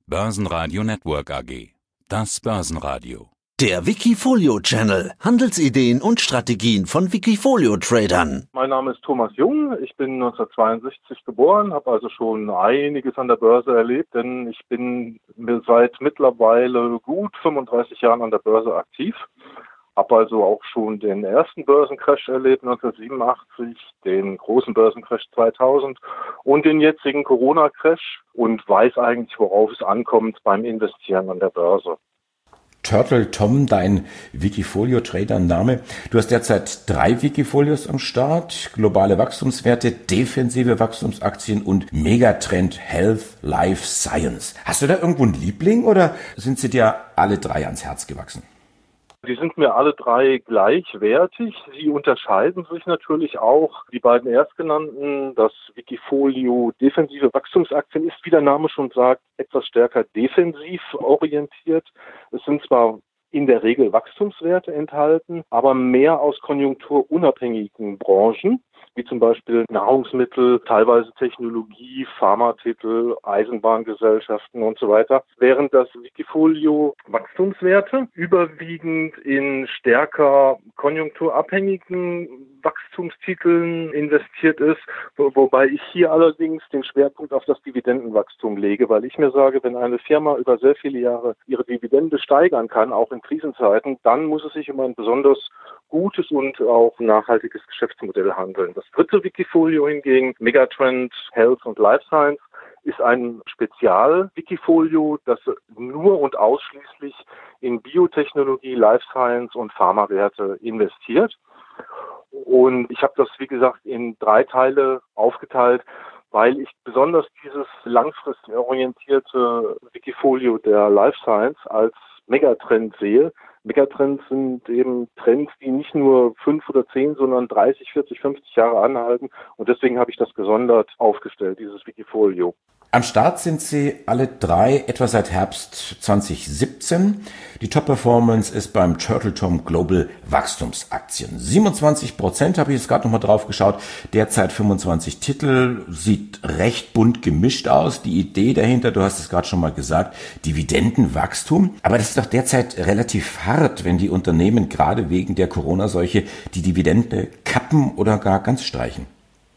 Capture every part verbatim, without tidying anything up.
Börsenradio Network A G. Das Börsenradio. Der Wikifolio Channel. Handelsideen und Strategien von Wikifolio-Tradern. Mein Name ist Thomas Jung. Ich bin neunzehnhundertzweiundsechzig geboren, habe also schon einiges an der Börse erlebt, denn ich bin seit mittlerweile gut fünfunddreißig Jahren an der Börse aktiv. Habe also auch schon den ersten Börsencrash erlebt, neunzehnhundertsiebenundachtzig, den großen Börsencrash zweitausend und den jetzigen Corona-Crash und weiß eigentlich, worauf es ankommt beim Investieren an der Börse. Turtle Tom, dein Wikifolio-Trader-Name. Du hast derzeit drei Wikifolios am Start. Globale Wachstumswerte, defensive Wachstumsaktien und Megatrend Health, Life Science. Hast du da irgendwo einen Liebling oder sind sie dir alle drei ans Herz gewachsen? Die sind mir alle drei gleichwertig. Sie unterscheiden sich natürlich auch. Die beiden erstgenannten, das Wikifolio defensive Wachstumsaktien, ist, wie der Name schon sagt, etwas stärker defensiv orientiert. Es sind zwar in der Regel Wachstumswerte enthalten, aber mehr aus konjunkturunabhängigen Branchen, wie zum Beispiel Nahrungsmittel, teilweise Technologie, Pharmatitel, Eisenbahngesellschaften und so weiter, während das Wikifolio Wachstumswerte überwiegend in stärker konjunkturabhängigen Wachstumstiteln investiert ist, wo, wobei ich hier allerdings den Schwerpunkt auf das Dividendenwachstum lege, weil ich mir sage, wenn eine Firma über sehr viele Jahre ihre Dividende steigern kann, auch in Krisenzeiten, dann muss es sich um ein besonders gutes und auch nachhaltiges Geschäftsmodell handeln. Das dritte Wikifolio hingegen, Megatrend Health und Life Science, ist ein Spezial-Wikifolio, das nur und ausschließlich in Biotechnologie, Life Science und Pharmawerte investiert. Und ich habe das, wie gesagt, in drei Teile aufgeteilt, weil ich besonders dieses langfristig orientierte Wikifolio der Life Science als Megatrend sehe. Megatrends sind eben Trends, die nicht nur fünf oder zehn, sondern dreißig, vierzig, fünfzig Jahre anhalten. Und deswegen habe ich das gesondert aufgestellt, dieses Wikifolio. Am Start sind sie alle drei etwa seit Herbst zwanzig siebzehn. Die Top-Performance ist beim Turtle Tom Global Wachstumsaktien. siebenundzwanzig Prozent habe ich jetzt gerade nochmal drauf geschaut. Derzeit fünfundzwanzig Titel. Sieht recht bunt gemischt aus. Die Idee dahinter, du hast es gerade schon mal gesagt, Dividendenwachstum. Aber das ist doch derzeit relativ hart, wenn die Unternehmen gerade wegen der Corona-Seuche die Dividende kappen oder gar ganz streichen.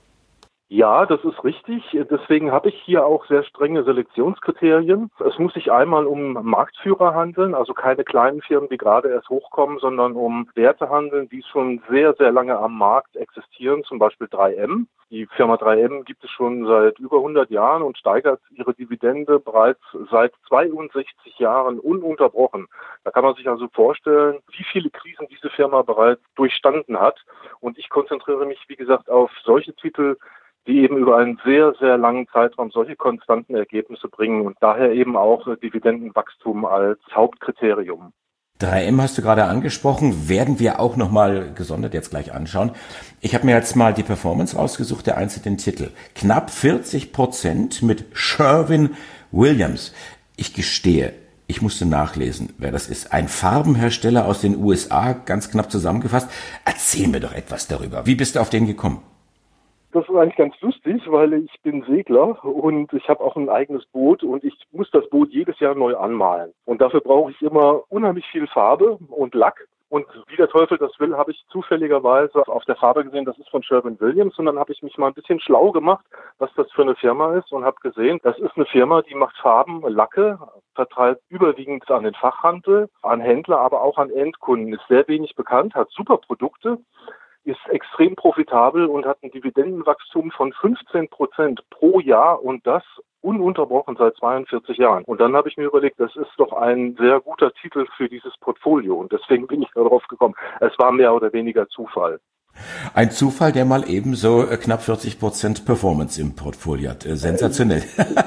Ja, das ist richtig. Deswegen habe ich hier auch sehr strenge Selektionskriterien. Es muss sich einmal um Marktführer handeln, also keine kleinen Firmen, die gerade erst hochkommen, sondern um Werte handeln, die schon sehr, sehr lange am Markt existieren, zum Beispiel drei M. Die Firma drei M gibt es schon seit über hundert Jahren und steigert ihre Dividende bereits seit zweiundsechzig Jahren ununterbrochen. Da kann man sich also vorstellen, wie viele Krisen diese Firma bereits durchstanden hat. Und ich konzentriere mich, wie gesagt, auf solche Titel, die eben über einen sehr, sehr langen Zeitraum solche konstanten Ergebnisse bringen und daher eben auch Dividendenwachstum als Hauptkriterium. drei M hast du gerade angesprochen, werden wir auch nochmal gesondert jetzt gleich anschauen. Ich habe mir jetzt mal die Performance rausgesucht, der einzelnen Titel. Knapp vierzig Prozent mit Sherwin-Williams. Ich gestehe, ich musste nachlesen, wer das ist. Ein Farbenhersteller aus den U S A, ganz knapp zusammengefasst. Erzähl mir doch etwas darüber. Wie bist du auf den gekommen? Das ist eigentlich ganz lustig, weil ich bin Segler und ich habe auch ein eigenes Boot und ich muss das Boot jedes Jahr neu anmalen. Und dafür brauche ich immer unheimlich viel Farbe und Lack. Und wie der Teufel das will, habe ich zufälligerweise auf der Farbe gesehen, das ist von Sherwin-Williams. Und dann habe ich mich mal ein bisschen schlau gemacht, was das für eine Firma ist und habe gesehen, das ist eine Firma, die macht Farben, Lacke, vertreibt überwiegend an den Fachhandel, an Händler, aber auch an Endkunden. Ist sehr wenig bekannt, hat super Produkte, ist extrem profitabel und hat ein Dividendenwachstum von fünfzehn Prozent pro Jahr und das ununterbrochen seit zweiundvierzig Jahren. Und dann habe ich mir überlegt, das ist doch ein sehr guter Titel für dieses Portfolio und deswegen bin ich darauf gekommen. Es war mehr oder weniger Zufall. Ein Zufall, der mal ebenso knapp vierzig Prozent Performance im Portfolio hat. Sensationell.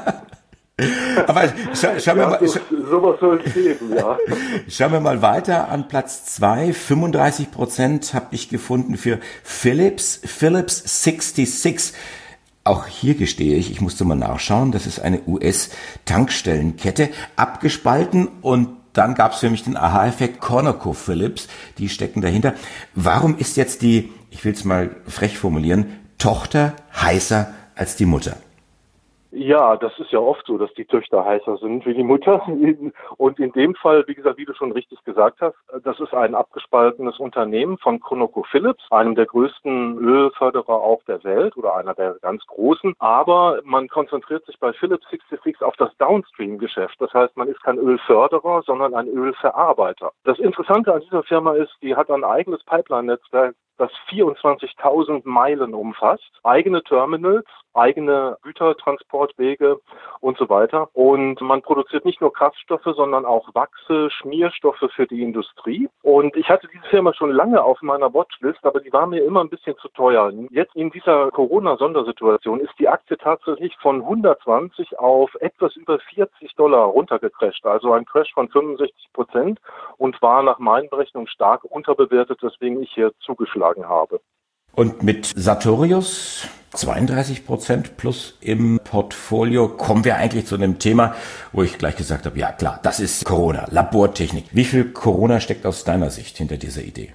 Aber schau, schau ja, mal, so, sowas soll es geben, ja. Schauen wir mal weiter an Platz zwei. fünfunddreißig Prozent habe ich gefunden für Philips, Philips sechsundsechzig. Auch hier gestehe ich, ich musste mal nachschauen, das ist eine U S-Tankstellenkette, abgespalten und dann gab es für mich den Aha-Effekt ConocoPhillips, die stecken dahinter. Warum ist jetzt die, ich will es mal frech formulieren, Tochter heißer als die Mutter? Ja, das ist ja oft so, dass die Töchter heißer sind wie die Mutter. Und in dem Fall, wie gesagt, wie du schon richtig gesagt hast, das ist ein abgespaltenes Unternehmen von ConocoPhillips, einem der größten Ölförderer auf der Welt oder einer der ganz großen. Aber man konzentriert sich bei Phillips sechsundsechzig auf das Downstream-Geschäft. Das heißt, man ist kein Ölförderer, sondern ein Ölverarbeiter. Das Interessante an dieser Firma ist, die hat ein eigenes Pipeline-Netzwerk, das vierundzwanzigtausend Meilen umfasst, eigene Terminals, eigene Gütertransportwege und so weiter. Und man produziert nicht nur Kraftstoffe, sondern auch Wachse, Schmierstoffe für die Industrie. Und ich hatte diese Firma schon lange auf meiner Watchlist, aber die war mir immer ein bisschen zu teuer. Jetzt in dieser Corona-Sondersituation ist die Aktie tatsächlich von hundertzwanzig auf etwas über vierzig Dollar runtergecrasht, also ein Crash von fünfundsechzig Prozent und war nach meinen Berechnungen stark unterbewertet, weswegen ich hier zugeschlagen habe. Und mit Sartorius zweiunddreißig Prozent plus im Portfolio kommen wir eigentlich zu einem Thema, wo ich gleich gesagt habe, ja klar, das ist Corona, Labortechnik. Wie viel Corona steckt aus deiner Sicht hinter dieser Idee?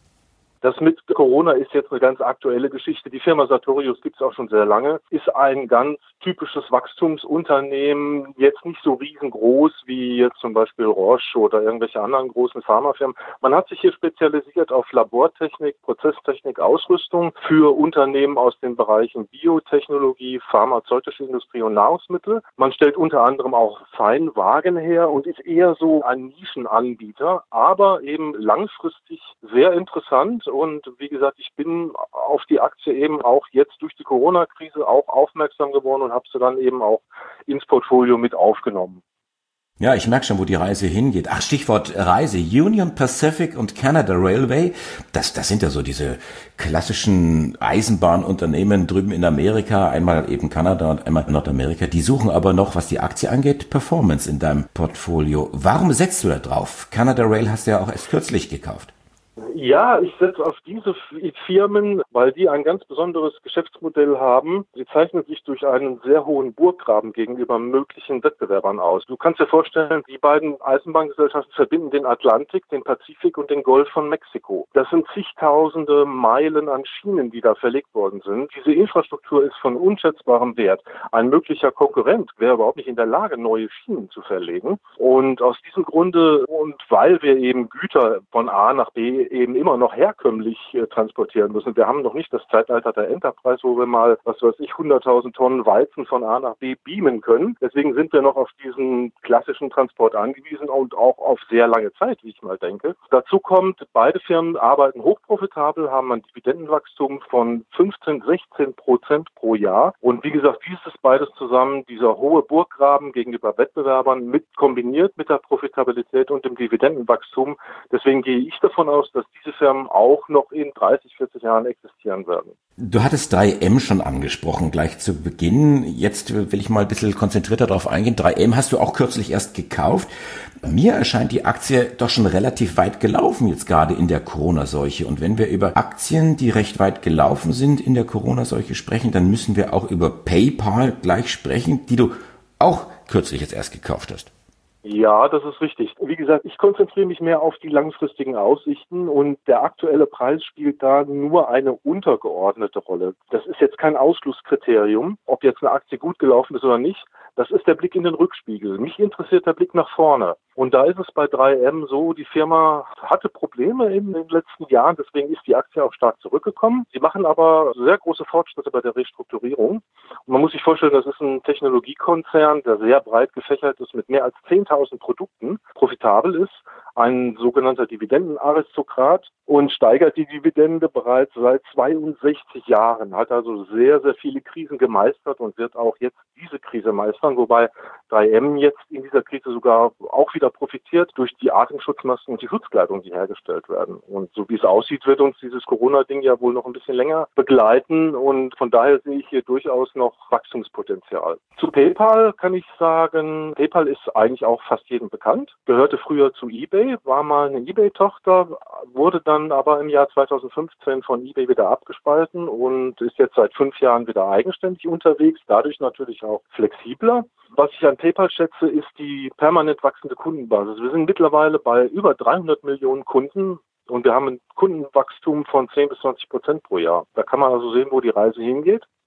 Das mit Corona ist jetzt eine ganz aktuelle Geschichte. Die Firma Sartorius gibt es auch schon sehr lange, ist ein ganz typisches Wachstumsunternehmen, jetzt nicht so riesengroß wie jetzt zum Beispiel Roche oder irgendwelche anderen großen Pharmafirmen. Man hat sich hier spezialisiert auf Labortechnik, Prozesstechnik, Ausrüstung für Unternehmen aus den Bereichen Biotechnologie, pharmazeutische Industrie und Nahrungsmittel. Man stellt unter anderem auch Feinwagen her und ist eher so ein Nischenanbieter, aber eben langfristig sehr interessant. Und wie gesagt, ich bin auf die Aktie eben auch jetzt durch die Corona-Krise auch aufmerksam geworden und habe sie dann eben auch ins Portfolio mit aufgenommen. Ja, ich merke schon, wo die Reise hingeht. Ach, Stichwort Reise. Union Pacific und Canada Railway, das, das sind ja so diese klassischen Eisenbahnunternehmen drüben in Amerika, einmal eben Kanada und einmal Nordamerika. Die suchen aber noch, was die Aktie angeht, Performance in deinem Portfolio. Warum setzt du da drauf? Canada Rail hast du ja auch erst kürzlich gekauft. Ja, ich setze auf diese Firmen, weil die ein ganz besonderes Geschäftsmodell haben. Sie zeichnen sich durch einen sehr hohen Burggraben gegenüber möglichen Wettbewerbern aus. Du kannst dir vorstellen, die beiden Eisenbahngesellschaften verbinden den Atlantik, den Pazifik und den Golf von Mexiko. Das sind zigtausende Meilen an Schienen, die da verlegt worden sind. Diese Infrastruktur ist von unschätzbarem Wert. Ein möglicher Konkurrent wäre überhaupt nicht in der Lage, neue Schienen zu verlegen. Und aus diesem Grunde und weil wir eben Güter von A nach B eben immer noch herkömmlich äh, transportieren müssen. Wir haben noch nicht das Zeitalter der Enterprise, wo wir mal, was weiß ich, hunderttausend Tonnen Weizen von A nach B beamen können. Deswegen sind wir noch auf diesen klassischen Transport angewiesen und auch auf sehr lange Zeit, wie ich mal denke. Dazu kommt, beide Firmen arbeiten hochprofitabel, haben ein Dividendenwachstum von fünfzehn, sechzehn Prozent pro Jahr. Und wie gesagt, dieses beides zusammen, dieser hohe Burggraben gegenüber Wettbewerbern mit kombiniert mit der Profitabilität und dem Dividendenwachstum. Deswegen gehe ich davon aus, dass diese Firmen auch noch in dreißig, vierzig Jahren existieren werden. Du hattest drei M schon angesprochen, gleich zu Beginn. Jetzt will ich mal ein bisschen konzentrierter darauf eingehen. drei M hast du auch kürzlich erst gekauft. Mir erscheint die Aktie doch schon relativ weit gelaufen, jetzt gerade in der Corona-Seuche. Und wenn wir über Aktien, die recht weit gelaufen sind in der Corona-Seuche sprechen, dann müssen wir auch über PayPal gleich sprechen, die du auch kürzlich jetzt erst gekauft hast. Ja, das ist richtig. Wie gesagt, ich konzentriere mich mehr auf die langfristigen Aussichten und der aktuelle Preis spielt da nur eine untergeordnete Rolle. Das ist jetzt kein Ausschlusskriterium, ob jetzt eine Aktie gut gelaufen ist oder nicht. Das ist der Blick in den Rückspiegel. Mich interessiert der Blick nach vorne. Und da ist es bei drei M so, die Firma hatte Probleme in den letzten Jahren, deswegen ist die Aktie auch stark zurückgekommen. Sie machen aber sehr große Fortschritte bei der Restrukturierung. Und man muss sich vorstellen, das ist ein Technologiekonzern, der sehr breit gefächert ist mit mehr als zehntausend Produkten, profitabel ist, ein sogenannter Dividendenaristokrat und steigert die Dividende bereits seit zweiundsechzig Jahren, hat also sehr, sehr viele Krisen gemeistert und wird auch jetzt diese Krise meistern, wobei drei M jetzt in dieser Krise sogar auch wieder profitiert durch die Atemschutzmasken und die Schutzkleidung, die hergestellt werden. Und so wie es aussieht, wird uns dieses Corona-Ding ja wohl noch ein bisschen länger begleiten und von daher sehe ich hier durchaus noch Wachstumspotenzial. Zu PayPal kann ich sagen, PayPal ist eigentlich auch fast jedem bekannt, gehörte früher zu eBay, war mal eine eBay-Tochter, wurde dann aber im Jahr zweitausendfünfzehn von eBay wieder abgespalten und ist jetzt seit fünf Jahren wieder eigenständig unterwegs, dadurch natürlich auch flexibler. Was ich an PayPal schätze, ist die permanent wachsende Kundenbasis. Wir sind mittlerweile bei über dreihundert Millionen Kunden und wir haben ein Kundenwachstum von zehn bis zwanzig Prozent pro Jahr. Da kann man also sehen, wo die Reise hingeht.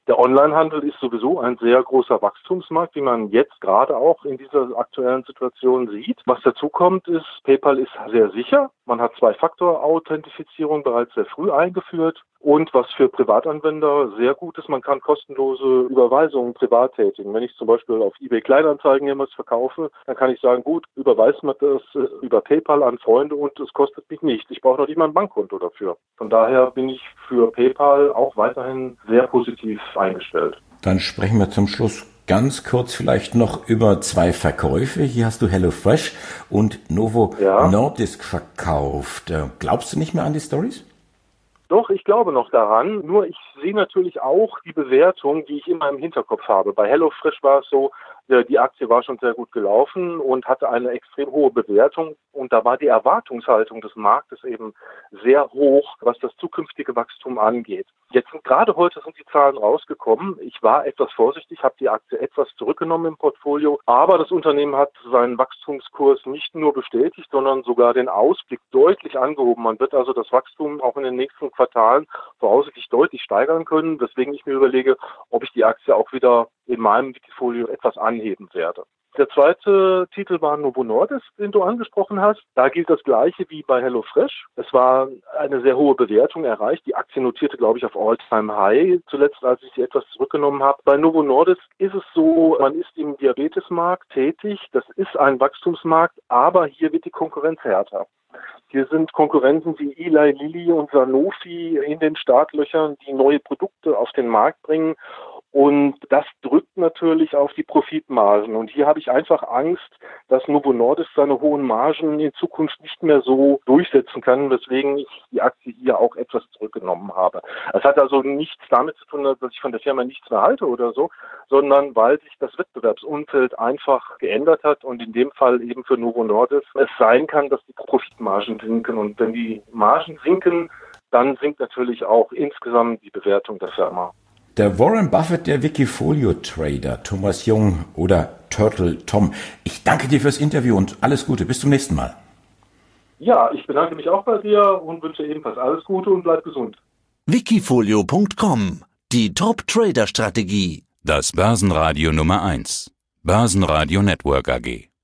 Der Onlinehandel ist sowieso ein sehr großer Wachstumsmarkt, wie man jetzt gerade auch in dieser aktuellen Situation sieht. Was dazu kommt, ist, PayPal ist sehr sicher. Man hat Zwei-Faktor-Authentifizierung bereits sehr früh eingeführt. Und was für Privatanwender sehr gut ist, man kann kostenlose Überweisungen privat tätigen. Wenn ich zum Beispiel auf eBay Kleinanzeigen jemals verkaufe, dann kann ich sagen, gut, überweist man das über PayPal an Freunde und es kostet mich nichts. Ich brauche noch nicht mal ein Bankkonto dafür. Von daher bin ich für PayPal auch weiterhin sehr positiv eingestellt. Dann sprechen wir zum Schluss ganz kurz vielleicht noch über zwei Verkäufe. Hier hast du HelloFresh und Novo ja. Nordisk verkauft. Glaubst du nicht mehr an die Stories? Doch, ich glaube noch daran. Nur ich sehe natürlich auch die Bewertung, die ich immer im Hinterkopf habe. Bei HelloFresh war es so, die Aktie war schon sehr gut gelaufen und hatte eine extrem hohe Bewertung. Und da war die Erwartungshaltung des Marktes eben sehr hoch, was das zukünftige Wachstum angeht. Jetzt sind gerade heute sind die Zahlen rausgekommen. Ich war etwas vorsichtig, habe die Aktie etwas zurückgenommen im Portfolio. Aber das Unternehmen hat seinen Wachstumskurs nicht nur bestätigt, sondern sogar den Ausblick deutlich angehoben. Man wird also das Wachstum auch in den nächsten Quartalen voraussichtlich deutlich steigern können, weswegen ich mir überlege, ob ich die Aktie auch wieder in meinem Wikifolio etwas anheben werde. Der zweite Titel war Novo Nordisk, den du angesprochen hast. Da gilt das Gleiche wie bei HelloFresh. Es war eine sehr hohe Bewertung erreicht. Die Aktie notierte, glaube ich, auf All-Time-High, zuletzt als ich sie etwas zurückgenommen habe. Bei Novo Nordisk ist es so, man ist im Diabetesmarkt tätig. Das ist ein Wachstumsmarkt, aber hier wird die Konkurrenz härter. Hier sind Konkurrenten wie Eli Lilly und Sanofi in den Startlöchern, die neue Produkte auf den Markt bringen. Und das drückt natürlich auf die Profitmargen. Und hier habe ich einfach Angst, dass Novo Nordisk seine hohen Margen in Zukunft nicht mehr so durchsetzen kann, weswegen ich die Aktie hier auch etwas zurückgenommen habe. Es hat also nichts damit zu tun, dass ich von der Firma nichts mehr halte oder so, sondern weil sich das Wettbewerbsumfeld einfach geändert hat und in dem Fall eben für Novo Nordisk es sein kann, dass die Profitmargen sinken. Und wenn die Margen sinken, dann sinkt natürlich auch insgesamt die Bewertung der Firma. Der Warren Buffett der Wikifolio-Trader, Thomas Jung oder Turtle Tom. Ich danke dir fürs Interview und alles Gute. Bis zum nächsten Mal. Ja, ich bedanke mich auch bei dir und wünsche ebenfalls alles Gute und bleib gesund. Wikifolio Punkt com. Die Top-Trader-Strategie. Das Börsenradio Nummer eins. Börsenradio Network A G.